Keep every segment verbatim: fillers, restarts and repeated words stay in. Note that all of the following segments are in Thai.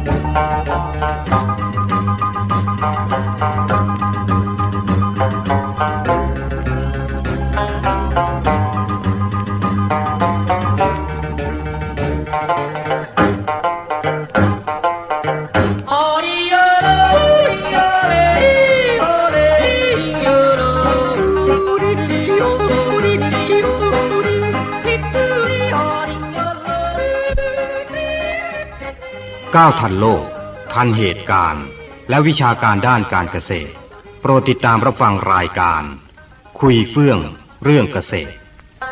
ก้าวทันโลกทันเหตุการณ์และวิชาการด้านการเกษตรโปรดติดตามรับฟังรายการคุยเฟื่องเรื่องเกษตร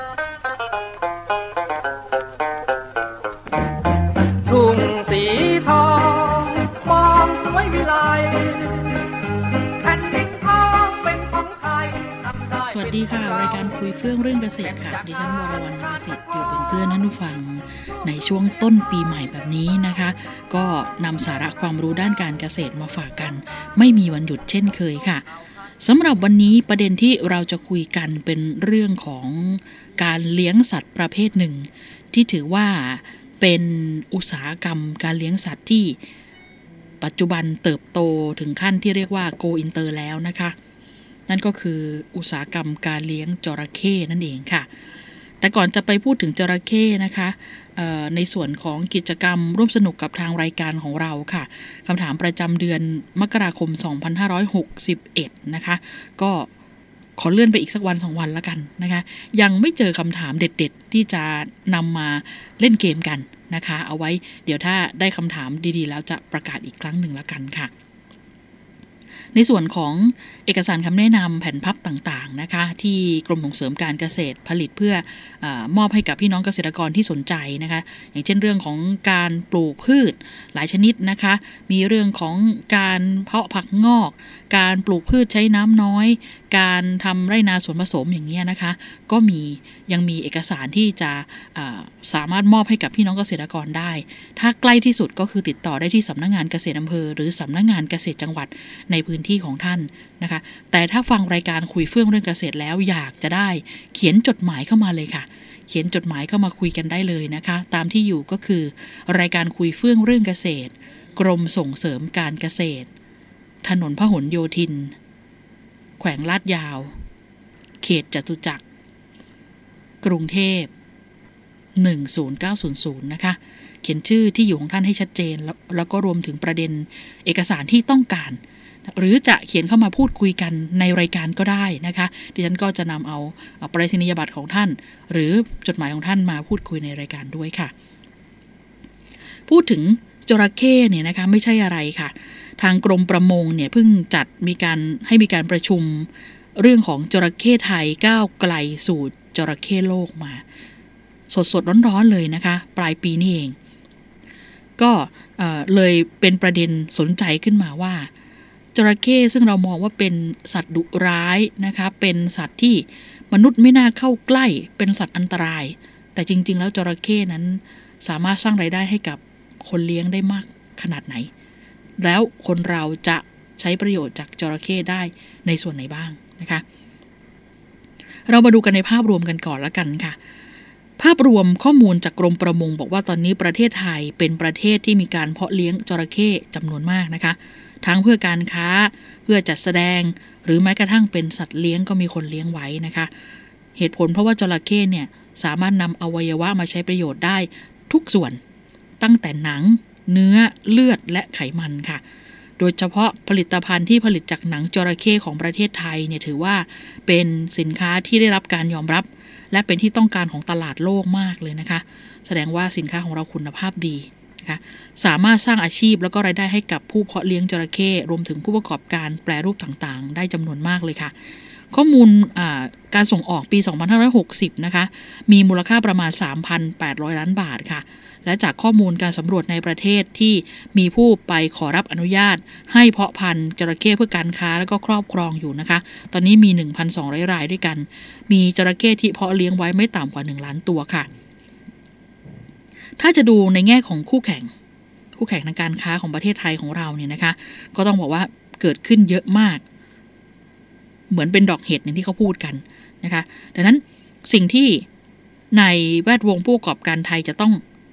ทุ่งสีทองมองสวยวิไลแผ่นดินทองเป็นของไทยสวัสดีค่ะรายการคุยเฟื่องเรื่องเกษตรค่ะดิฉันวรวรรณเกษตรอยู่เป็นเพื่อนท่านผู้ฟังในช่วงต้นปีใหม่แบบนี้นะคะก็นำสาระความรู้ด้านการเกษตรมาฝากกันไม่มีวันหยุดเช่นเคยค่ะสำหรับวันนี้ประเด็นที่เราจะคุยกันเป็นเรื่องของการเลี้ยงสัตว์ประเภทหนึ่งที่ถือว่าเป็นอุตสาหกรรมการเลี้ยงสัตว์ที่ปัจจุบันเติบโตถึงขั้นที่เรียกว่า Go Inter แล้วนะคะนั่นก็คืออุตสาหกรรมการเลี้ยงจระเข้นั่นเองค่ะแต่ก่อนจะไปพูดถึงจระเข้นะคะในส่วนของกิจกรรมร่วมสนุกกับทางรายการของเราค่ะคำถามประจำเดือนมกราคมสองพันห้าร้อยหกสิบเอ็ดนะคะก็ขอเลื่อนไปอีกสักวันสองวันแล้วกันนะคะยังไม่เจอคำถามเด็ดๆที่จะนำมาเล่นเกมกันนะคะเอาไว้เดี๋ยวถ้าได้คำถามดีๆแล้วจะประกาศอีกครั้งหนึ่งแล้วกันค่ะในส่วนของเอกสารคำแนะนำแผ่นพับต่างๆนะคะที่กรมส่งเสริมการเกษตรผลิตเพื่อเอ่อมอบให้กับพี่น้องเกษตรกรที่สนใจนะคะอย่างเช่นเรื่องของการปลูกพืชหลายชนิดนะคะมีเรื่องของการเพาะผักงอกการปลูกพืชใช้น้ำน้อยการทำไร่นาสวนผสมอย่างเงี้ยนะคะก็มียังมีเอกสารที่จะสามารถมอบให้กับพี่น้องเกษตรกรได้ถ้าใกล้ที่สุดก็คือติดต่อได้ที่สำนักงานเกษตรอำเภอหรือสำนักงานเกษตรจังหวัดในพื้นที่ของท่านนะคะแต่ถ้าฟังรายการคุยเฟื่องเรื่องเกษตรแล้วอยากจะได้เขียนจดหมายเข้ามาเลยค่ะเขียนจดหมายเข้ามาคุยกันได้เลยนะคะตามที่อยู่ก็คือรายการคุยเฟื่องเรื่องเกษตรกรมส่งเสริมการเกษตรถนนพหลโยธินแขวงลาดยาวเขตจตุจักรกรุงเทพหนึ่งศูนย์เก้าศูนย์ศูนย์นะคะเขียนชื่อที่อยู่ของท่านให้ชัดเจนแล้วแล้วก็รวมถึงประเด็นเอกสารที่ต้องการหรือจะเขียนเข้ามาพูดคุยกันในรายการก็ได้นะคะดิฉันก็จะนำเอาไปรษณียบัตรของท่านหรือจดหมายของท่านมาพูดคุยในรายการด้วยค่ะพูดถึงจระเข้เนี่ยนะคะไม่ใช่อะไรค่ะทางกรมประมงเนี่ยเพิ่งจัดมีการให้มีการประชุมเรื่องของจระเข้ไทยก้าวไกลสู่จระเข้โลกมาสดๆร้อนๆเลยนะคะปลายปีนี้เองก็เอ่อเลยเป็นประเด็นสนใจขึ้นมาว่าจระเข้ซึ่งเรามองว่าเป็นสัตว์ดุร้ายนะคะเป็นสัตว์ที่มนุษย์ไม่น่าเข้าใกล้เป็นสัตว์อันตรายแต่จริงๆแล้วจระเข้นั้นสามารถสร้างรายได้ให้กับคนเลี้ยงได้มากขนาดไหนแล้วคนเราจะใช้ประโยชน์จากจระเข้ได้ในส่วนไหนบ้างนะคะเรามาดูกันในภาพรวมกันก่อนละกันค่ะภาพรวมข้อมูลจากกรมประมงบอกว่าตอนนี้ประเทศไทยเป็นประเทศที่มีการเพาะเลี้ยงจระเข้จำนวนมากนะคะทั้งเพื่อการค้าเพื่อจัดแสดงหรือแม้กระทั่งเป็นสัตว์เลี้ยงก็มีคนเลี้ยงไว้นะคะเหตุผลเพราะว่าจระเข้เนี่ยสามารถนำอวัยวะมาใช้ประโยชน์ได้ทุกส่วนตั้งแต่หนังเนื้อเลือดและไขมันค่ะโดยเฉพาะผลิตภัณฑ์ที่ผลิตจากหนังจระเข้ของประเทศไทยเนี่ยถือว่าเป็นสินค้าที่ได้รับการยอมรับและเป็นที่ต้องการของตลาดโลกมากเลยนะคะแสดงว่าสินค้าของเราคุณภาพดีนะคะสามารถสร้างอาชีพแล้วก็รายได้ให้กับผู้เพาะเลี้ยงจระเข้รวมถึงผู้ประกอบการแปรรูปต่างๆได้จำนวนมากเลยค่ะข้อมูลการส่งออกปีสองพันห้าร้อยหกสิบนะคะมีมูลค่าประมาณ สามพันแปดร้อย ล้านบาทค่ะและจากข้อมูลการสำรวจในประเทศที่มีผู้ไปขอรับอนุญาตให้เพาะพันธุ์จระเข้เพื่อการค้าแล้วก็ครอบครองอยู่นะคะตอนนี้มี หนึ่งพันสองร้อย รายด้วยกันมีจระเข้ที่เพาะเลี้ยงไว้ไม่ต่ำกว่าหนึ่งล้านตัวค่ะถ้าจะดูในแง่ของคู่แข่งคู่แข่งทางการค้าของประเทศไทยของเราเนี่ยนะคะก็ต้องบอกว่าเกิดขึ้นเยอะมากเหมือนเป็นดอกเห็ดอย่างที่เขาพูดกันนะคะดังนั้นสิ่งที่ในแวดวงผู้ประกอบการไทยจะต้อง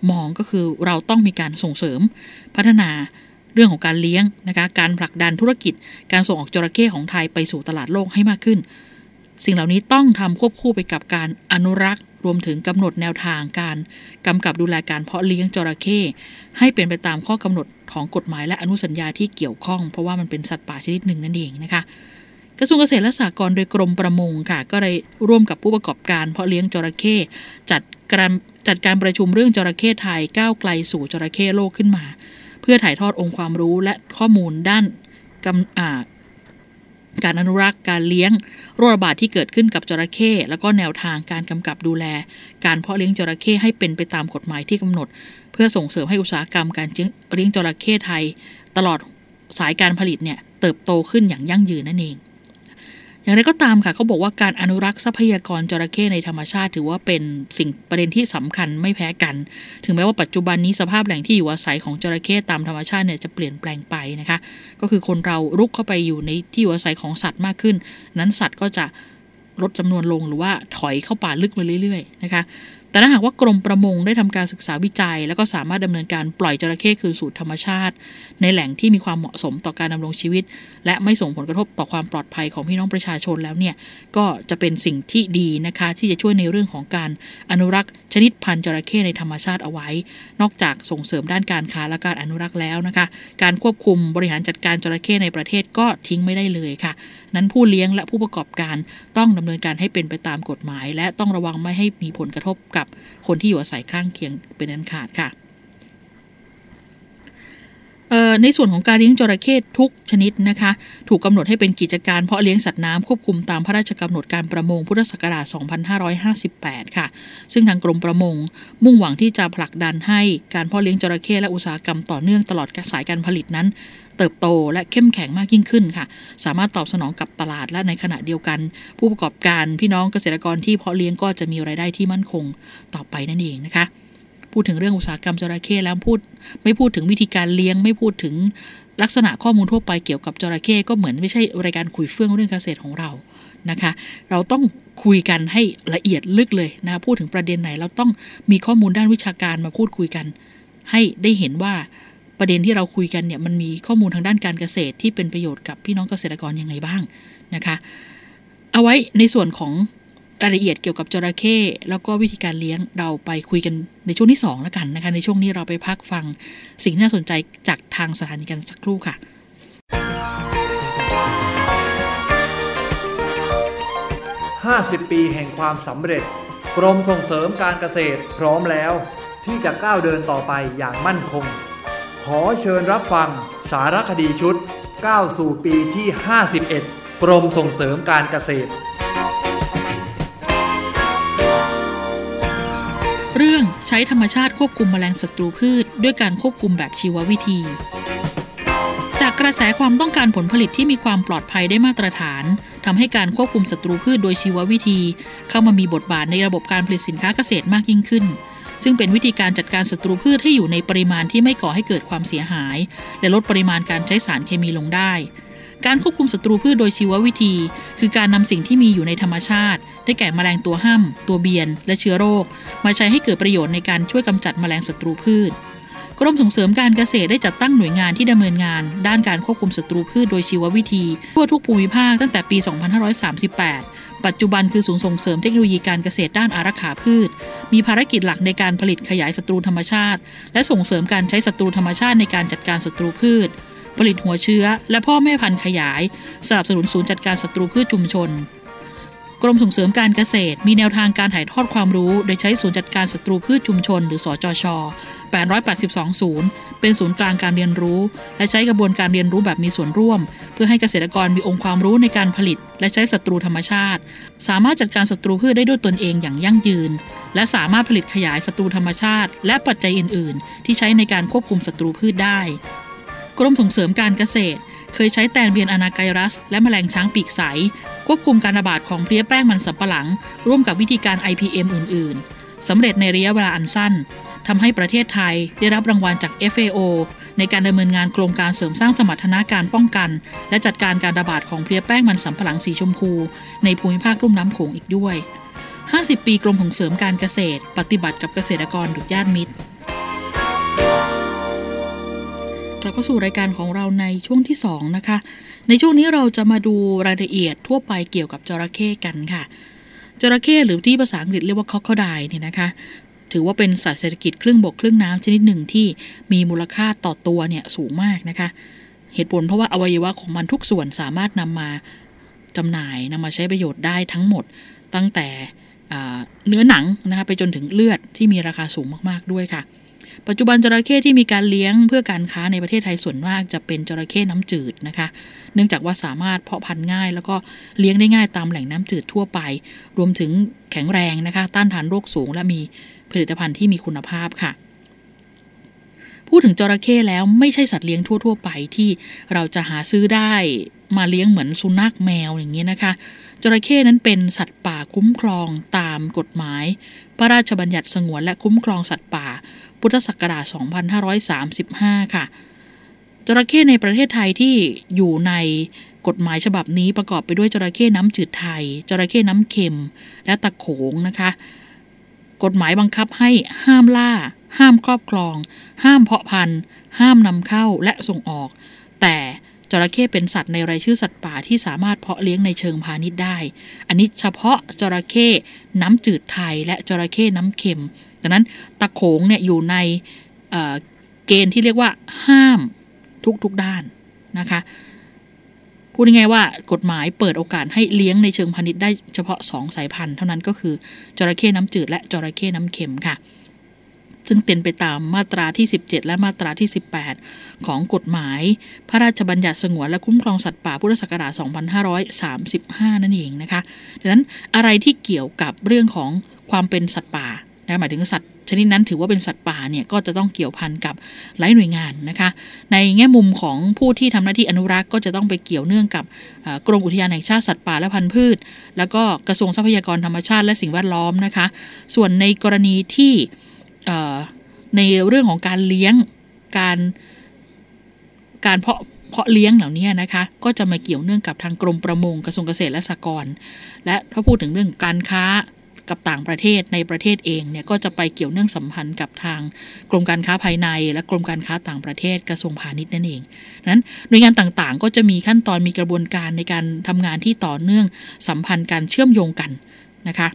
มองก็คือเราต้องมีการส่งเสริมพัฒนาเรื่องของการเลี้ยงนะคะการผลักดันธุรกิจการส่งออกจระเข้ของไทยไปสู่ตลาดโลกให้มากขึ้นสิ่งเหล่านี้ต้องทำควบคู่ไปกับการอนุรักษ์รวมถึงกำหนดแนวทางการกำกับดูแลการเพาะเลี้ยงจระเข้ให้เป็นไปตามข้อกำหนดของกฎหมายและอนุสัญญาที่เกี่ยวข้องเพราะว่ามันเป็นสัตว์ป่าชนิดหนึ่งนั่นเองนะคะกระทรวงเกษตรและสหกรณ์โดยกรมประมงค่ะก็ได้ร่วมกับผู้ประกอบการเพาะเลี้ยงจระเข้จัดการจัดการประชุมเรื่องจระเข้ไทยก้าวไกลสู่จระเข้โลกขึ้นมาเพื่อถ่ายทอดองค์ความรู้และข้อมูลด้านกำอ่าการอนุรักษ์การเลี้ยงโรคระบาดที่เกิดขึ้นกับจระเข้แล้วก็แนวทางการกำกับดูแลการเพาะเลี้ยงจระเข้ให้เป็นไปตามกฎหมายที่กำหนดเพื่อส่งเสริมให้อุตสาหกรรมการเลี้ยงจระเข้ไทยตลอดสายการผลิตเนี่ยเติบโตขึ้นอย่างยั่งยืนนั่นเองอย่างไรก็ตามค่ะเขาบอกว่าการอนุรักษ์ทรัพยากรจระเข้ในธรรมชาติถือว่าเป็นสิ่งประเด็นที่สำคัญไม่แพ้กันถึงแม้ว่าปัจจุบันนี้สภาพแหล่งที่อยู่อาศัยของจระเข้ตามธรรมชาติเนี่ยจะเปลี่ยนแปลงไปนะคะก็คือคนเรารุกเข้าไปอยู่ในที่อยู่อาศัยของสัตว์มากขึ้นนั้นสัตว์ก็จะลดจำนวนลงหรือว่าถอยเข้าป่าลึกไปเรื่อยๆนะคะแต่ถ้าหากว่ากรมประมงได้ทำการศึกษาวิจัยแล้วก็สามารถดำเนินการปล่อยจระเข้คืนสู่ธรรมชาติในแหล่งที่มีความเหมาะสมต่อการดำรงชีวิตและไม่ส่งผลกระทบต่อความปลอดภัยของพี่น้องประชาชนแล้วเนี่ยก็จะเป็นสิ่งที่ดีนะคะที่จะช่วยในเรื่องของการอนุรักษ์ชนิดพันธุ์จระเข้ในธรรมชาติเอาไว้นอกจากส่งเสริมด้านการค้าและการอนุรักษ์แล้วนะคะการควบคุมบริหารจัดการจระเข้ในประเทศก็ทิ้งไม่ได้เลยค่ะนั้นผู้เลี้ยงและผู้ประกอบการต้องดำเนินการให้เป็นไปตามกฎหมายและต้องระวังไม่ให้มีผลกระทบกับคนที่อยู่อาศัยข้างเคียงเป็นอันขาดค่ะในส่วนของการเลี้ยงจระเข้ทุกชนิดนะคะถูกกำหนดให้เป็นกิจการเพาะเลี้ยงสัตว์น้ำควบคุมตามพระราชกำหนดการประมงพุทธศักราชสองพันห้าร้อยห้าสิบแปดค่ะซึ่งทางกรมประมงมุ่งหวังที่จะผลักดันให้การเพาะเลี้ยงจระเข้และอุตสาหกรรมต่อเนื่องตลอดสายการผลิตนั้นเติบโตและเข้มแข็งมากยิ่งขึ้นค่ะสามารถตอบสนองกับตลาดและในขณะเดียวกันผู้ประกอบการพี่น้องเกษตรกรที่เพาะเลี้ยงก็จะมีรายได้ที่มั่นคงต่อไปนั่นเองนะคะพูดถึงเรื่องอุตสาหกรรมจระเข้แล้วพูดไม่พูดถึงวิธีการเลี้ยงไม่พูดถึงลักษณะข้อมูลทั่วไปเกี่ยวกับจระเข้ก็เหมือนไม่ใช่รายการคุยเฟื่องเรื่องเกษตรของเรานะคะเราต้องคุยกันให้ละเอียดลึกเลยนะพูดถึงประเด็นไหนเราต้องมีข้อมูลด้านวิชาการมาพูดคุยกันให้ได้เห็นว่าประเด็นที่เราคุยกันเนี่ยมันมีข้อมูลทางด้านการเกษตรที่เป็นประโยชน์กับพี่น้องเกษตรกรยังไงบ้างนะคะเอาไว้ในส่วนของรายละเอียดเกี่ยวกับจระเข้แล้วก็วิธีการเลี้ยงเราไปคุยกันในช่วงที่สองแล้วกันนะคะในช่วงนี้เราไปพักฟังสิ่งที่น่าสนใจจากทางสถานีกันสักครู่ค่ะห้าสิบปีแห่งความสำเร็จกรมส่งเสริมการเกษตรพร้อมแล้วที่จะก้าวเดินต่อไปอย่างมั่นคงขอเชิญรับฟังสารคดีชุดก้าวสู่ปีที่ห้าสิบเอ็ดกรมส่งเสริมการเกษตรเรื่องใช้ธรรมชาติควบคุมแมลงศัตรูพืชด้วยการควบคุมแบบชีววิธีจากกระแสความต้องการผลผลิตที่มีความปลอดภัยได้มาตรฐานทำให้การควบคุมศัตรูพืชโดยชีววิธีเข้ามามีบทบาทในระบบการผลิตสินค้าเกษตรมากยิ่งขึ้นซึ่งเป็นวิธีการจัดการศัตรูพืชให้อยู่ในปริมาณที่ไม่ก่อให้เกิดความเสียหายและลดปริมาณการใช้สารเคมีลงได้การควบคุมศัตรูพืชโดยชีววิธีคือการนำสิ่งที่มีอยู่ในธรรมชาติได้แก่แมลงตัวห้ำตัวเบียนและเชื้อโรคมาใช้ให้เกิดประโยชน์ในการช่วยกำจัดแมลงศัตรูพืชกรมส่งเสริมการเกษตรได้จัดตั้งหน่วยงานที่ดำเนินงานด้านการควบคุมศัตรูพืชโดยชีววิธีทั่วทุกภูมิภาคตั้งแต่ปีสองพันห้าร้อยสามสิบแปดปัจจุบันคือศูนย์ส่งเสริมเทคโนโลยีการเกษตรด้านอารักขาพืชมีภารกิจหลักในการผลิตขยายศัตรูธรรมชาติและส่งเสริมการใช้ศัตรูธรรมชาติในการจัดการศัตรูพืชผลิตหัวเชื้อและพ่อแม่พันธุ์ขยายสนับสนุนศูนย์จัดการศัตรูพืชชุมชนกรมส่งเสริมการเกษตรมีแนวทางการถ่ายทอดความรู้โดยใช้ศูนย์จัดการศัตรูพืชชุมชนหรือสจช.แปดร้อยแปดสิบสองศูนย์เป็นศูนย์กลางการเรียนรู้และใช้กระบวนการเรียนรู้แบบมีส่วนร่วมเพื่อให้เกษตรกรมีองค์ความรู้ในการผลิตและใช้ศัตรูธรรมชาติสามารถจัดการศัตรูพืชได้ด้วยตนเองอย่างยั่งยืนและสามารถผลิตขยายศัตรูธรรมชาติและปัจจัยอื่นๆที่ใช้ในการควบคุมศัตรูพืชได้กรมส่งเสริมการเกษตรเคยใช้แตนเบียนอนาไกรัสและแมลงช้างปีกใสควบคุมการระบาดของเพลี้ยแป้งมันสำปะหลังร่วมกับวิธีการ ไอ พี เอ็ม อื่นๆสำเร็จในระยะเวลาอันสั้นทำให้ประเทศไทยได้รับรางวัลจาก เอฟ เอ โอ ในการดำเนินงานโครงการเสริมสร้างสมรรถนะการป้องกันและจัดการการระบาดของเพลี้ยแป้งมันสำปะหลังสีชมพูในภูมิภาคลุ่มน้ำโขงอีกด้วยห้าสิบปีกรมส่งเสริมการเกษตรปฏิบัติกับเกษตรกรดุจญาติมิตรลับเข้าสู่รายการของเราในช่วงที่สองนะคะในช่วงนี้เราจะมาดูรายละเอียดทั่วไปเกี่ยวกับจระเข้กันค่ะจระเข้หรือที่ภาษาอังกฤษเรียกว่าคอคอไดล์เนี่ยนะคะถือว่าเป็นสัตว์เศรษฐกิจครึ่งบกครึ่งน้ำชนิดหนึ่งที่มีมูลค่าต่อตัวเนี่ยสูงมากนะคะเหตุผลเพราะว่าอวัยวะของมันทุกส่วนสามารถนำมาจำหน่ายนำมาใช้ประโยชน์ได้ทั้งหมดตั้งแต่เนื้อหนังนะคะไปจนถึงเลือดที่มีราคาสูงมากๆด้วยค่ะปัจจุบันจระเข้ที่มีการเลี้ยงเพื่อการค้าในประเทศไทยส่วนมากจะเป็นจระเข้น้ำจืดนะคะเนื่องจากว่าสามารถเพาะพันธุ์ง่ายแล้วก็เลี้ยงได้ง่ายตามแหล่งน้ำจืดทั่วไปรวมถึงแข็งแรงนะคะต้านทานโรคสูงและมีผลิตภัณฑ์ที่มีคุณภาพค่ะพูดถึงจระเข้แล้วไม่ใช่สัตว์เลี้ยงทั่วๆไปที่เราจะหาซื้อได้มาเลี้ยงเหมือนสุนัขแมวอย่างนี้นะคะจระเข้นั้นเป็นสัตว์ป่าคุ้มครองตามกฎหมายพระราชบัญญัติสงวนและคุ้มครองสัตว์ป่าพุทธศักราชสองพันห้าร้อยสามสิบห้าค่ะจระเข้ในประเทศไทยที่อยู่ในกฎหมายฉบับนี้ประกอบไปด้วยจระเข้น้ำจืดไทยจระเข้น้ำเค็มและตะโขงนะคะกฎหมายบังคับให้ห้ามล่าห้ามครอบครองห้ามเพาะพันธุ์ห้ามนำเข้าและส่งออกแต่จระเข้เป็นสัตว์ในรายชื่อสัตว์ป่าที่สามารถเพาะเลี้ยงในเชิงพาณิชย์ได้อันนี้เฉพาะจระเข้น้ำจืดไทยและจระเข้น้ำเค็มดังนั้นตะโขงเนี่ยอยู่ในเอ่อเกณฑ์ที่เรียกว่าห้ามทุกๆด้านนะคะพูดง่ายๆว่ากฎหมายเปิดโอกาสให้เลี้ยงในเชิงพาณิชย์ได้เฉพาะสองสายพันธุ์เท่านั้นก็คือจระเข้น้ำจืดและจระเข้น้ำเค็มค่ะซึ่งเป็นไปตามมาตราที่สิบเจ็ดและมาตราที่สิบแปดของกฎหมายพระราชบัญญัติสงวนและคุ้มครองสัตว์ป่าพุทธศักราชสองพันห้าร้อยสามสิบห้านั่นเองนะคะดังนั้นอะไรที่เกี่ยวกับเรื่องของความเป็นสัตว์ป่านะหมายถึงสัตว์ชนิดนั้นถือว่าเป็นสัตว์ป่าเนี่ยก็จะต้องเกี่ยวพันกับหลายหน่วยงานนะคะในแง่มุมของผู้ที่ทำหน้าที่อนุรักษ์ก็จะต้องไปเกี่ยวเนื่องกับกรมอุทยานแห่งชาติสัตว์ป่าและพันธุ์พืชแล้วก็กระทรวงทรัพยากรธรรมชาติและสิ่งแวดล้อมนะคะส่วนในกรณีที่ในเรื่องของการเลี้ยงการการเพาะเพาะเลี้ยงเหล่านี้นะคะก็จะมาเกี่ยวเนื่องกับทางกรมประมงกระทรวงเกษตรและสหกรณ์และถ้าพูดถึงเรื่องการค้ากับต่างประเทศในประเทศเองเนี่ยก็จะไปเกี่ยวเนื่องสัมพันธ์กับทางกรมการค้าภายในและกรมการค้าต่างประเทศกระทรวงพาณิชย์นั่นเองนั้นหน่วยงานต่างๆก็จะมีขั้นตอนมีกระบวนการในการทำงานที่ต่อเนื่องสัมพันธ์การเชื่อมโยงกันนะคะ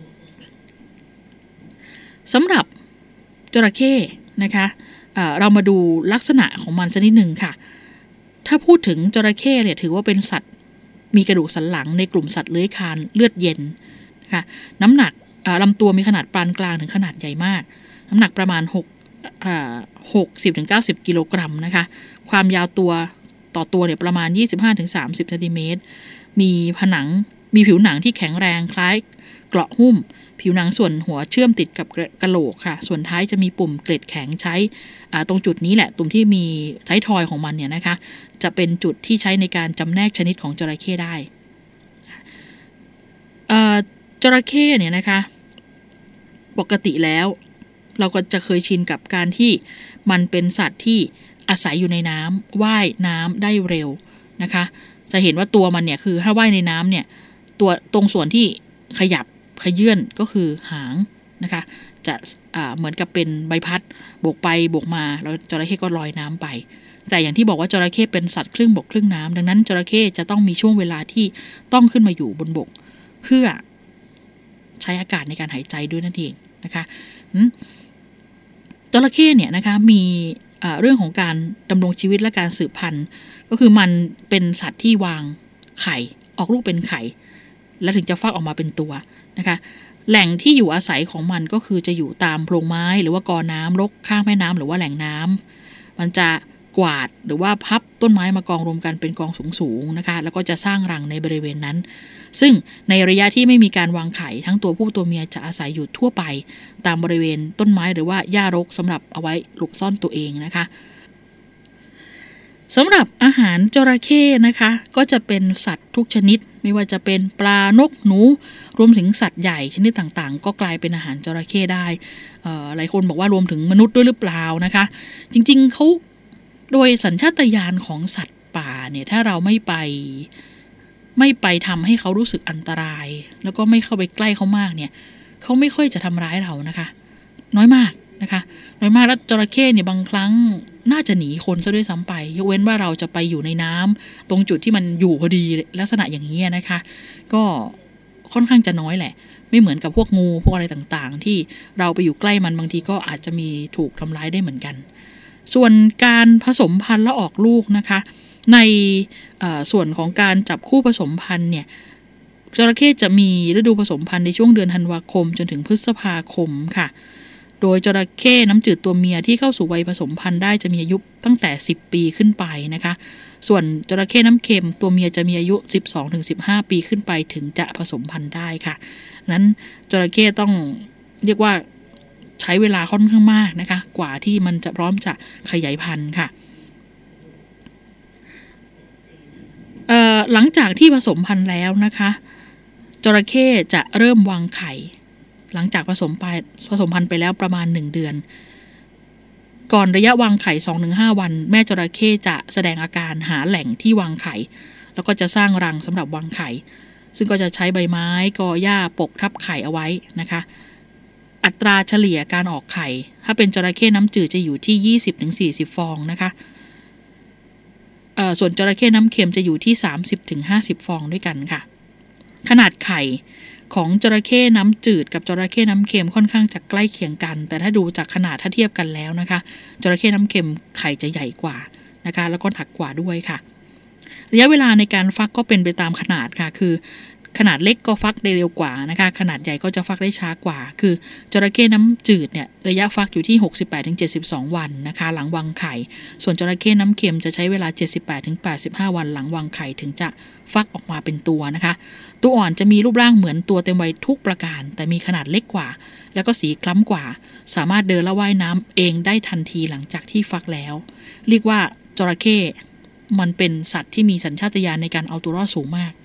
สำหรับจระเข้นะคะเอ่อเรามาดูลักษณะของมันสักนิดหนึ่งค่ะถ้าพูดถึงจระเข้เนี่ยถือว่าเป็นสัตว์มีกระดูกสันหลังในกลุ่มสัตว์เลื้อยคลานเลือดเย็นนะคะน้ำหนักลำตัวมีขนาดปานกลางถึงขนาดใหญ่มากน้ำหนักประมาณหกสิบถึงเก้าสิบกิโลกรัมนะคะความยาวตัวต่อตัวเนี่ยประมาณ ยี่สิบห้าถึงสามสิบ เซนติเมตรมีผนังมีผิวหนังที่แข็งแรงคล้ายเกราะหุ้มผิวหนังส่วนหัวเชื่อมติดกับกะโหลกค่ะส่วนท้ายจะมีปุ่มเกล็ดแข็งใช้ตรงจุดนี้แหละตรงที่มีท้ายทอยของมันเนี่ยนะคะจะเป็นจุดที่ใช้ในการจำแนกชนิดของจระเข้ได้จระเข้เนี่ยนะคะปกติแล้วเราก็จะเคยชินกับการที่มันเป็นสัตว์ที่อาศัยอยู่ในน้ำว่ายน้ำได้เร็วนะคะจะเห็นว่าตัวมันเนี่ยคือถ้าว่ายในน้ำเนี่ยตัวตรงส่วนที่ขยับขยื่นก็คือหางนะคะจะเหมือนกับเป็นใบพัดโบกไปโบกมาแล้วจระเข้ก็ลอยน้ำไปแต่อย่างที่บอกว่าจระเข้เป็นสัตว์ครึ่งบกครึ่งน้ำดังนั้นจระเข้จะต้องมีช่วงเวลาที่ต้องขึ้นมาอยู่บนบกเพื่อใช้อากาศในการหายใจด้วยนั่นเองนะคะจระเข้เนี่ยนะคะมีเรื่องของการดำรงชีวิตและการสืบพันธุ์ก็คือมันเป็นสัตว์ที่วางไข่ออกลูกเป็นไข่แล้วถึงจะฟักออกมาเป็นตัวนะคะแหล่งที่อยู่อาศัยของมันก็คือจะอยู่ตามโพรงไม้หรือว่ากอน้ำรกข้างแม่น้ำหรือว่าแหล่งน้ำมันจะกวาดหรือว่าพับต้นไม้มากองรวมกันเป็นกองสูงๆนะคะแล้วก็จะสร้างรังในบริเวณนั้นซึ่งในระยะที่ไม่มีการวางไข่ทั้งตัวผู้ตัวเมียจะอาศัยอยู่ทั่วไปตามบริเวณต้นไม้หรือว่าหญ้ารกสำหรับเอาไว้หลบซ่อนตัวเองนะคะสำหรับอาหารจระเข้นะคะก็จะเป็นสัตว์ทุกชนิดไม่ว่าจะเป็นปลานกหนูรวมถึงสัตว์ใหญ่ชนิดต่างๆก็กลายเป็นอาหารจระเข้ได้หลายคนบอกว่ารวมถึงมนุษย์ด้วยหรือเปล่านะคะจริงๆเขาโดยสัญชาตญาณของสัตว์ป่าเนี่ยถ้าเราไม่ไปไม่ไปทำให้เขารู้สึกอันตรายแล้วก็ไม่เข้าไปใกล้เขามากเนี่ยเขาไม่ค่อยจะทำร้ายเรานะคะน้อยมากนะคะน้อยมากแล้วจระเข้เนี่ยบางครั้งน่าจะหนีคนซะด้วยซ้ำไปยกเว้นว่าเราจะไปอยู่ในน้ำตรงจุดที่มันอยู่พอดีลักษณะอย่างนี้นะคะก็ค่อนข้างจะน้อยแหละไม่เหมือนกับพวกงูพวกอะไรต่างๆที่เราไปอยู่ใกล้มันบางทีก็อาจจะมีถูกทำร้ายได้เหมือนกันส่วนการผสมพันธุ์และออกลูกนะคะในส่วนของการจับคู่ผสมพันธุ์เนี่ยจระเข้จะมีฤดูผสมพันธุ์ในช่วงเดือนธันวาคมจนถึงพฤษภาคมค่ะโดยจระเข้น้ำจืดตัวเมียที่เข้าสู่วัยผสมพันธุ์ได้จะมีอายุตั้งแต่สิบปีขึ้นไปนะคะส่วนจระเข้น้ำเค็มตัวเมียจะมีอายุ สิบสองถึงสิบห้า ปีขึ้นไปถึงจะผสมพันธุ์ได้ค่ะนั้นจระเข้ต้องเรียกว่าใช้เวลาค่อนข้างมากนะคะกว่าที่มันจะพร้อมจะขยายพันธุ์ค่ะหลังจากที่ผสมพันธุ์แล้วนะคะจระเข้จะเริ่มวางไข่หลังจากผสมไปผสมพันธุ์ไปแล้วประมาณหนึ่งเดือนก่อนระยะวางไข่ สองถึงห้า วันแม่จระเข้จะแสดงอาการหาแหล่งที่วางไข่แล้วก็จะสร้างรังสำหรับวางไข่ซึ่งก็จะใช้ใบไม้กอหญ้าปกทับไข่เอาไว้นะคะอัตราเฉลี่ยการออกไข่ถ้าเป็นจระเข้น้ำจืดจะอยู่ที่ ยี่สิบถึงสี่สิบ ฟองนะคะเอ่อส่วนจระเข้น้ำเค็มจะอยู่ที่ สามสิบถึงห้าสิบ ฟองด้วยกันค่ะขนาดไข่ของจระเข้น้ำจืดกับจระเข้น้ำเค็มค่อนข้างจะใกล้เคียงกันแต่ถ้าดูจากขนาดถ้าเทียบกันแล้วนะคะจระเข้น้ำเค็มไข่จะใหญ่กว่านะคะแล้วก็หนักกว่าด้วยค่ะระยะเวลาในการฟักก็เป็นไปตามขนาดค่ะคือขนาดเล็กก็ฟักได้เร็วกว่านะคะขนาดใหญ่ก็จะฟักได้ช้ากว่าคือจระเข้น้ำจืดเนี่ยระยะฟักอยู่ที่ หกสิบแปดถึงเจ็ดสิบสอง วันนะคะหลังวางไข่ส่วนจระเข้น้ำเค็มจะใช้เวลา เจ็ดสิบแปดถึงแปดสิบห้า วันหลังวางไข่ถึงจะฟักออกมาเป็นตัวนะคะตัวอ่อนจะมีรูปร่างเหมือนตัวเต็มวัยทุกประการแต่มีขนาดเล็กกว่าแล้วก็สีคล้ำกว่าสามารถเดินและว่ายน้ำเองได้ทันทีหลังจากที่ฟักแล้วเรียกว่าจระเข้มันเป็นสัตว์ที่มีสัญชาตญาณในการเอาตัวรอดสูงมาก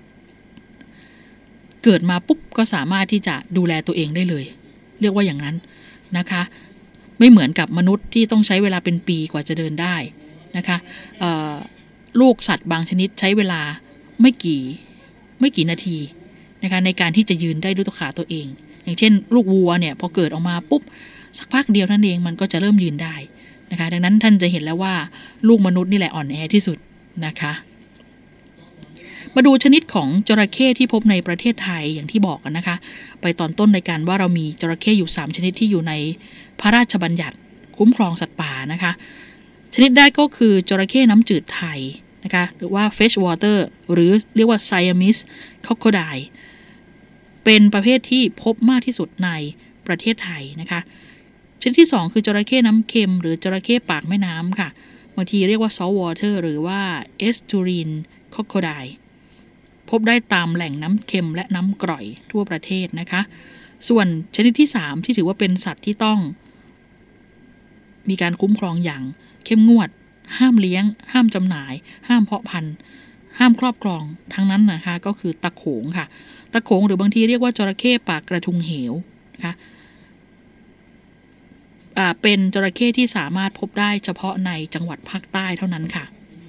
เกิดมาปุ๊บก็สามารถที่จะดูแลตัวเองได้เลยเรียกว่าอย่างนั้นนะคะไม่เหมือนกับมนุษย์ที่ต้องใช้เวลาเป็นปีกว่าจะเดินได้นะคะลูกสัตว์บางชนิดใช้เวลาไม่กี่ไม่กี่นาทีนะคะในการที่จะยืนได้ด้วยตัวขาตัวเองอย่างเช่นลูกวัวเนี่ยพอเกิดออกมาปุ๊บสักพักเดียวนั่นเองมันก็จะเริ่มยืนได้นะคะดังนั้นท่านจะเห็นแล้วว่าลูกมนุษย์นี่แหละอ่อนแอที่สุดนะคะมาดูชนิดของจระเข้ที่พบในประเทศไทยอย่างที่บอกกันนะคะไปตอนต้นในการว่าเรามีจระเข้อยู่สามชนิดที่อยู่ในพระราชบัญญัติคุ้มครองสัตว์ป่านะคะชนิดแรกก็คือจระเข้น้ำจืดไทยนะคะหรือว่า Fresh Water หรือเรียกว่า Siamese Crocodile เป็นประเภทที่พบมากที่สุดในประเทศไทยนะคะชนิดที่สองคือจระเข้น้ำเค็มหรือจระเข้ปากแม่น้ำค่ะบางทีเรียกว่า Salt Water หรือว่า Estuarine Crocodile พบได้ตามแหล่งน้ำเค็มและน้ำกร่อยทั่วประเทศนะคะส่วนชนิดที่สามที่ถือว่าเป็นสัตว์ที่ต้องมีการคุ้มครองอย่างเข้มงวดห้ามเลี้ยงห้ามจำหน่ายห้ามเพาะพันธุ์ห้ามครอบครองทั้งนั้นนะคะก็คือตะโขงค่ะตะโขงหรือบางทีเรียกว่าจระเข้ปากกระทุงเหวนะคะอ่าเป็นจระเข้ที่สามารถพบได้เฉพาะในจังหวัดภาคใต้เท่านั้นค่ะ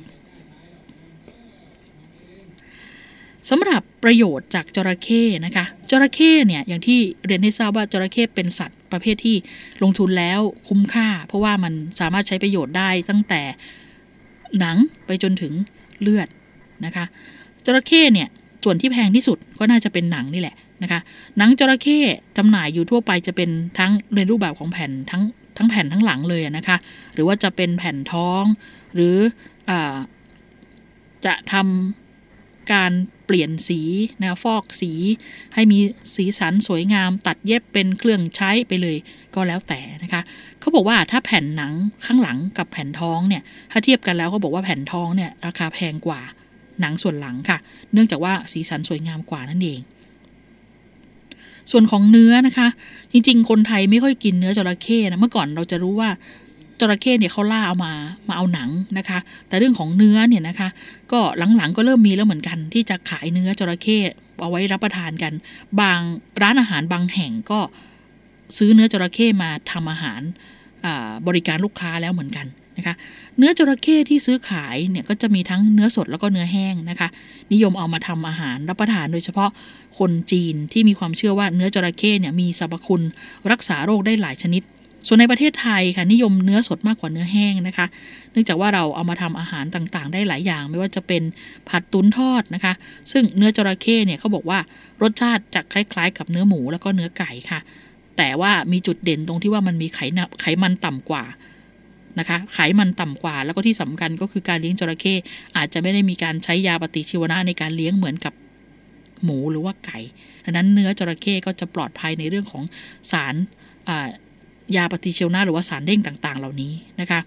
สำหรับประโยชน์จากจระเข้นะคะจระเข้เนี่ยอย่างที่เรียนให้ทราบว่าจระเข้เป็นสัตว์ประเภทที่ลงทุนแล้วคุ้มค่าเพราะว่ามันสามารถใช้ประโยชน์ได้ตั้งแต่หนังไปจนถึงเลือดนะคะจระเข้เนี่ยส่วนที่แพงที่สุดก็น่าจะเป็นหนังนี่แหละนะคะหนังจระเข้จำหน่ายอยู่ทั่วไปจะเป็นทั้งในรูปแบบของแผ่นทั้งทั้งแผ่นทั้งหลังเลยนะคะหรือว่าจะเป็นแผ่นท้องหรืออ่าจะทำการเปลี่ยนสีนะฟอกสีให้มีสีสันสวยงามตัดเย็บเป็นเครื่องใช้ไปเลยก็แล้วแต่นะคะเขาบอกว่าถ้าแผ่นหนังข้างหลังกับแผ่นท้องเนี่ยถ้าเทียบกันแล้วเขาบอกว่าแผ่นท้องเนี่ยราคาแพงกว่าหนังส่วนหลังค่ะเนื่องจากว่าสีสันสวยงามกว่านั่นเองส่วนของเนื้อนะคะจริงๆคนไทยไม่ค่อยกินเนื้อจระเข้นะเมื่อก่อนเราจะรู้ว่าจระเข้เนี่ยเขาล่าเอามามาเอาหนังนะคะแต่เรื่องของเนื้อเนี่ยนะคะก็หลังๆก็เริ่มมีแล้วเหมือนกันที่จะขายเนื้อจระเข้เอาไว้รับประทานกันบางร้านอาหารบางแห่งก็ซื้อเนื้อจระเข้มาทำอาหารบริการลูกค้าแล้วเหมือนกันนะคะเนื้อจระเข้ที่ซื้อขายเนี่ยก็จะมีทั้งเนื้อสดแล้วก็เนื้อแห้งนะคะนิยมเอามาทำอาหารรับประทานโดยเฉพาะคนจีนที่มีความเชื่อว่าเนื้อจระเข้เนี่ยมีสรรพคุณรักษาโรคได้หลายชนิดส่วนในประเทศไทยค่ะนิยมเนื้อสดมากกว่าเนื้อแห้งนะคะเนื่องจากว่าเราเอามาทำอาหารต่างๆได้หลายอย่างไม่ว่าจะเป็นผัดตุ๋นทอดนะคะซึ่งเนื้อจระเข้เนี่ยเขาบอกว่ารสชาติจะคล้ายๆกับเนื้อหมูแล้วก็เนื้อไก่ค่ะแต่ว่ามีจุดเด่นตรงที่ว่ามันมีไขไขมันต่ำกว่านะคะไขมันต่ำกว่าแล้วก็ที่สำคัญก็คือการเลี้ยงจระเข้อาจจะไม่ได้มีการใช้ยาปฏิชีวนะในการเลี้ยงเหมือนกับหมูหรือว่าไก่ดังนั้นเนื้อจระเข้ก็จะปลอดภัยในเรื่องของสารยาปฏิชีวนะหรือว่าสารเร่งต่างๆเหล่านี้นะคะ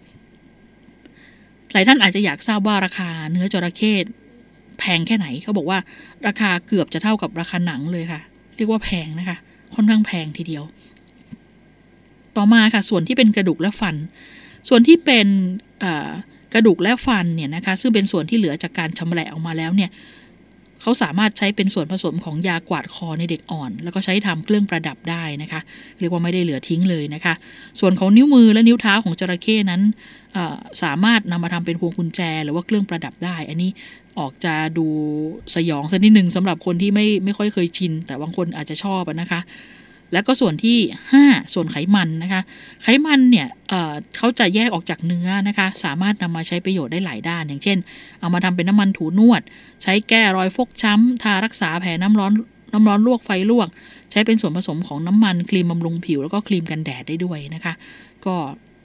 หลายท่านอาจจะอยากทราบว่าราคาเนื้อจระเข้แพงแค่ไหนเขาบอกว่าราคาเกือบจะเท่ากับราคาหนังเลยค่ะเรียกว่าแพงนะคะค่อนข้างแพงทีเดียวต่อมาค่ะส่วนที่เป็นกระดูกและฟันส่วนที่เป็นกระดูกและฟันเนี่ยนะคะซึ่งเป็นส่วนที่เหลือจากการชำแหละออกมาแล้วเนี่ยเขาสามารถใช้เป็นส่วนผสมของยากวาดคอในเด็กอ่อนแล้วก็ใช้ทำเครื่องประดับได้นะคะเรียกว่าไม่ได้เหลือทิ้งเลยนะคะส่วนของนิ้วมือและนิ้วเท้าของจระเข้นั้นสามารถนำมาทำเป็นพวงกุญแจหรือว่าเครื่องประดับได้อันนี้ออกจะดูสยองสักนิดนึงสำหรับคนที่ไม่ไม่ค่อยเคยชินแต่บางคนอาจจะชอบนะคะแล้วก็ส่วนที่ห้าส่วนไขมันนะคะไขมันเนี่ย เอ่อ เขาจะแยกออกจากเนื้อนะคะสามารถนำมาใช้ประโยชน์ได้หลายด้านอย่างเช่นเอามาทำเป็นน้ำมันถูนวดใช้แก้รอยฟกช้ำทารักษาแผลน้ำร้อนน้ำร้อนลวกไฟลวกใช้เป็นส่วนผสมของน้ำมันครีมบำรุงผิวแล้วก็ครีมกันแดดได้ด้วยนะคะก็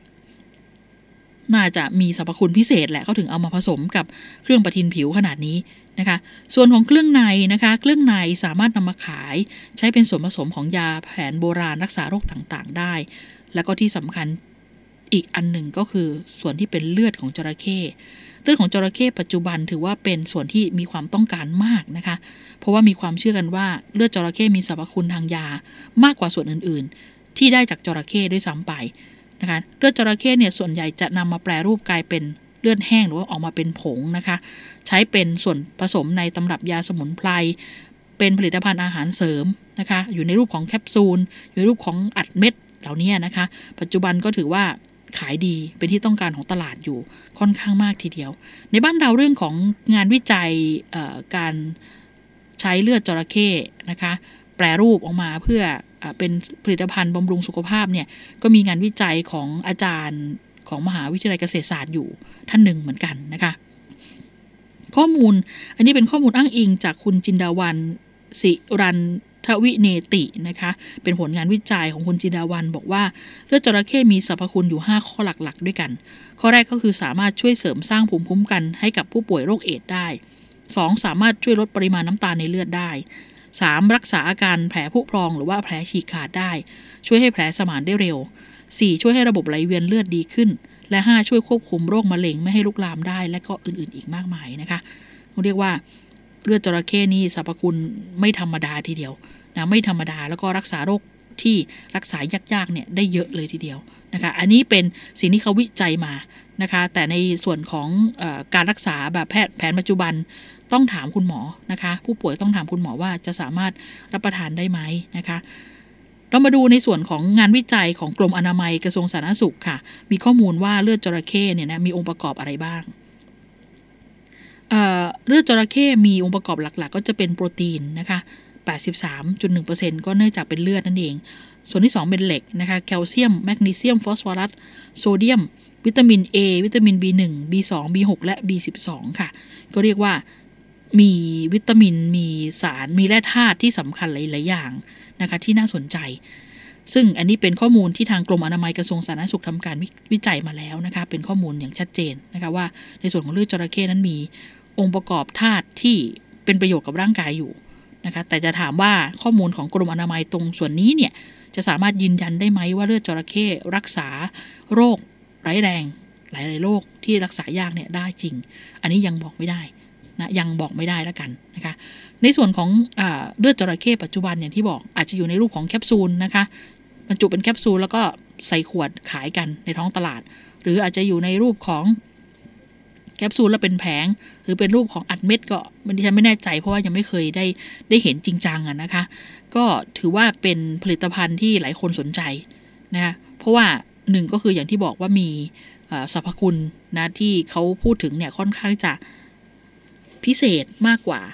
น่าจะมีสรรพคุณพิเศษแหละเขาถึงเอามาผสมกับเครื่องประทินผิวขนาดนี้นะคะส่วนของเครื่องในนะคะเครื่องในสามารถนำมาขายใช้เป็นส่วนผสมของยาแผนโบราณรักษาโรคต่างๆได้แล้วก็ที่สำคัญอีกอันหนึ่งก็คือส่วนที่เป็นเลือดของจระเข้เลือดของจระเข้ปัจจุบันถือว่าเป็นส่วนที่มีความต้องการมากนะคะเพราะว่ามีความเชื่อกันว่าเลือดจระเข้มีสรรพคุณทางยามากกว่าส่วนอื่นๆที่ได้จากจระเข้ด้วยซ้ำไปนะคะเลือดจระเข้เนี่ยส่วนใหญ่จะนำมาแปรรูปกลายเป็นเลือดแห้งหรือว่าออกมาเป็นผงนะคะใช้เป็นส่วนผสมในตำรับยาสมุนไพรเป็นผลิตภัณฑ์อาหารเสริมนะคะอยู่ในรูปของแคปซูลอยู่ในรูปของอัดเม็ดเหล่านี้นะคะปัจจุบันก็ถือว่าขายดีเป็นที่ต้องการของตลาดอยู่ค่อนข้างมากทีเดียวในบ้านเราเรื่องของงานวิจัยการใช้เลือดจระเข้นะคะแปรรูปออกมาเพื่อเป็นผลิตภัณฑ์บำรุงสุขภาพเนี่ยก็มีงานวิจัยของอาจารย์ของมหาวิทยาลัยเกษตรศาสตร์อยู่ท่านหนึ่งเหมือนกันนะคะข้อมูลอันนี้เป็นข้อมูลอ้างอิงจากคุณจินดาวันศิรันทวิเนตินะคะเป็นผลงานวิจัยของคุณจินดาวันบอกว่าเลือดจระเข้มีสรรพคุณอยู่ห้าข้อหลักๆด้วยกันข้อแรกก็คือสามารถช่วยเสริมสร้างภูมิคุ้มกันให้กับผู้ป่วยโรคเอดส์ได้สองสามารถช่วยลดปริมาณน้ำตาลในเลือดได้สามรักษาอาการแผลผุพองหรือว่าแผลฉีกขาดได้ช่วยให้แผลสมานได้เร็วสี่ช่วยให้ระบบไหลเวียนเลือดดีขึ้นและห้าช่วยควบคุมโรคมะเร็งไม่ให้ลุกลามได้และก็อื่นๆอีกมากมายนะคะเรียกว่าเลือดจระเข้นี่สรรพคุณไม่ธรรมดาทีเดียวนะไม่ธรรมดาแล้วก็รักษาโรคที่รักษายากๆเนี่ยได้เยอะเลยทีเดียวนะคะอันนี้เป็นสิ่งที่เขาวิจัยมานะคะแต่ในส่วนของเอ่อการรักษาแบบแพทย์แผนปัจจุบันต้องถามคุณหมอนะคะผู้ป่วยต้องถามคุณหมอว่าจะสามารถรับประทานได้ไหมนะคะเรามาดูในส่วนของงานวิจัยของกรมอนามัยกระทรวงสาธารณสุขค่ะมีข้อมูลว่าเลือดจระเข้เนี่ยนะมีองค์ประกอบอะไรบ้างเอ่อเลือดจระเข้มีองค์ประกอบหลักๆ ก็จะเป็นโปรตีนนะคะ แปดสิบสามจุดหนึ่งเปอร์เซ็นต์ ก็เนื่องจากเป็นเลือดนั่นเองส่วนที่สองเป็นเหล็กนะคะแคลเซียมแมกนีเซียมฟอสฟอรัสโซเดียมวิตามิน A วิตามิน บี หนึ่ง บี สอง บี หก และ บี สิบสอง ค่ะก็เรียกว่ามีวิตามินมีสารมีแร่ธาตุที่สำคัญหลายๆอย่างนะคะที่น่าสนใจซึ่งอันนี้เป็นข้อมูลที่ทางกรมอนามัยกระทรวงสาธารณสุขทำการวิจัยมาแล้วนะคะเป็นข้อมูลอย่างชัดเจนนะคะว่าในส่วนของเลือดจระเข้นั้นมีองค์ประกอบธาตุที่เป็นประโยชน์กับร่างกายอยู่นะคะแต่จะถามว่าข้อมูลของกรมอนามัยตรงส่วนนี้เนี่ยจะสามารถยืนยันได้ไหมว่าเลือดจระเข้รักษาโรคร้ายแรงหลายๆโรคที่รักษายากเนี่ยได้จริงอันนี้ยังบอกไม่ได้นะยังบอกไม่ได้แล้วกันนะคะในส่วนของเอ่อเลือดจระเข้ปัจจุบันอย่างที่บอกอาจจะอยู่ในรูปของแคปซูลนะคะบรรจุเป็นแคปซูลแล้วก็ใส่ขวดขายกันในท้องตลาดหรืออาจจะอยู่ในรูปของแคปซูลแล้วเป็นแผงหรือเป็นรูปของอัดเม็ดก็ดิฉันไม่แน่ใจเพราะว่ายังไม่เคยได้ได้เห็นจริงจังอะนะคะก็ถือว่าเป็นผลิตภัณฑ์ที่หลายคนสนใจนะคะเพราะว่าหนึ่งก็คืออย่างที่บอกว่ามีสรรพคุณนะที่เขาพูดถึงเนี่ยค่อนข้างจะพิเศษมากกว่า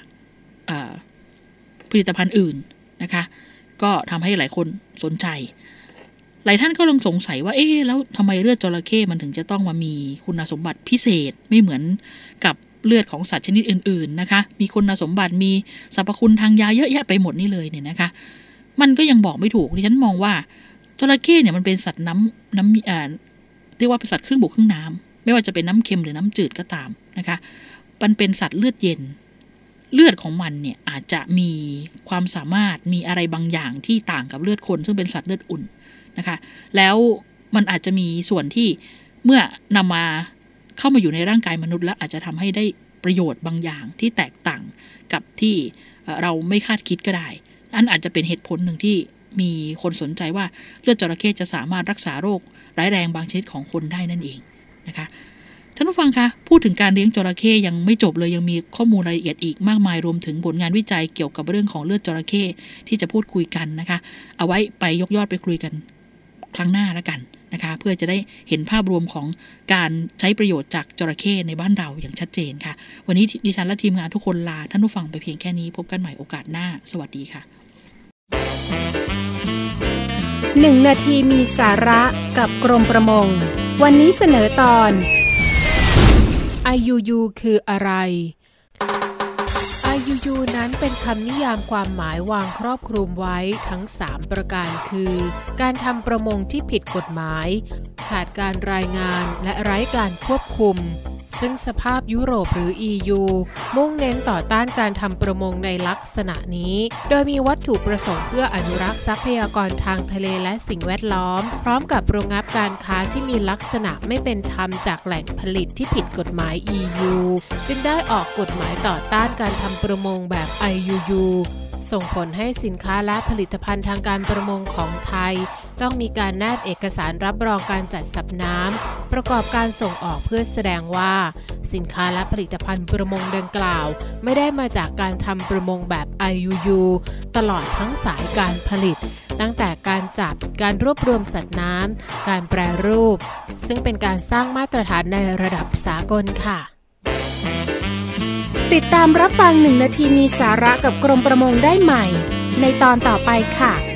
ผลิตภัณฑ์อื่นนะคะก็ทำให้หลายคนสนใจหลายท่านก็ลองสงสัยว่าเอ๊ะแล้วทำไมเลือดจระเข้มันถึงจะต้องมามีคุณสมบัติพิเศษไม่เหมือนกับเลือดของสัตว์ชนิดอื่นๆนะคะมีคุณสมบัติมีสรรพคุณทางยาเยอะแยะไปหมดนี่เลยเนี่ยนะคะมันก็ยังบอกไม่ถูกดิฉันมองว่าจระเข้เนี่ยมันเป็นสัตว์น้ำน้ำอ่าเรียกว่าเป็นสัตว์ครึ่งบกครึ่งน้ำไม่ว่าจะเป็นน้ำเค็มหรือน้ำจืดก็ตามนะคะมันเป็นสัตว์เลือดเย็นเลือดของมันเนี่ยอาจจะมีความสามารถมีอะไรบางอย่างที่ต่างกับเลือดคนซึ่งเป็นสัตว์เลือดอุ่นนะคะแล้วมันอาจจะมีส่วนที่เมื่อนำมาเข้ามาอยู่ในร่างกายมนุษย์แล้วอาจจะทำให้ได้ประโยชน์บางอย่างที่แตกต่างกับที่เราไม่คาดคิดก็ได้อันอาจจะเป็นเหตุผลหนึ่งที่มีคนสนใจว่าเลือดจระเข้จะสามารถรักษาโรคร้ายแรงบางชนิดของคนได้นั่นเองนะคะท่านผู้ฟังคะพูดถึงการเลี้ยงจระเข้ยังไม่จบเลยยังมีข้อมูลรายละเอียดอีกมากมายรวมถึงผลงานวิจัยเกี่ยวกับเรื่องของเลือดจระเข้ที่จะพูดคุยกันนะคะเอาไว้ไปยกยอดไปคุยกันครั้งหน้าแล้วกันนะคะเพื่อจะได้เห็นภาพรวมของการใช้ประโยชน์จากจระเข้ในบ้านเราอย่างชัดเจนค่ะวันนี้ดิฉันและทีมงานทุกคนลาท่านผู้ฟังไปเพียงแค่นี้พบกันใหม่โอกาสหน้าสวัสดีค่ะหนึ่งนาทีมีสาระกับกรมประมงวันนี้เสนอตอน ไอ ยู ยู คืออะไร ไอ ยู ยู นั้นเป็นคำนิยามความหมายวางครอบคลุมไว้ทั้งสามประการคือการทำประมงที่ผิดกฎหมายขาดการรายงานและไร้การควบคุมซึ่งสภาพยุโรปหรือ อี ยู มุ่งเน้นต่อต้านการทำประมงในลักษณะนี้โดยมีวัตถุประสงค์เพื่ออนุรักษ์ทรัพยากรทางทะเลและสิ่งแวดล้อมพร้อมกับระงับการค้าที่มีลักษณะไม่เป็นธรรมจากแหล่งผลิตที่ผิดกฎหมาย อี ยู จึงได้ออกกฎหมายต่อต้านการทำประมงแบบ ไอ ยู ยู ส่งผลให้สินค้าและผลิตภัณฑ์ทางการประมงของไทยต้องมีการแนบเอกสารรับรองการจัดสรรน้ำประกอบการส่งออกเพื่อแสดงว่าสินค้าและผลิตภัณฑ์ประมงดังกล่าวไม่ได้มาจากการทำประมงแบบ ไอ ยู ยู ตลอดทั้งสายการผลิตตั้งแต่การจับการรวบรวมสัตว์น้ำการแปรรูปซึ่งเป็นการสร้างมาตรฐานในระดับสากลค่ะติดตามรับฟังหนึ่งนาทีมีสาระกับกรมประมงได้ใหม่ในตอนต่อไปค่ะ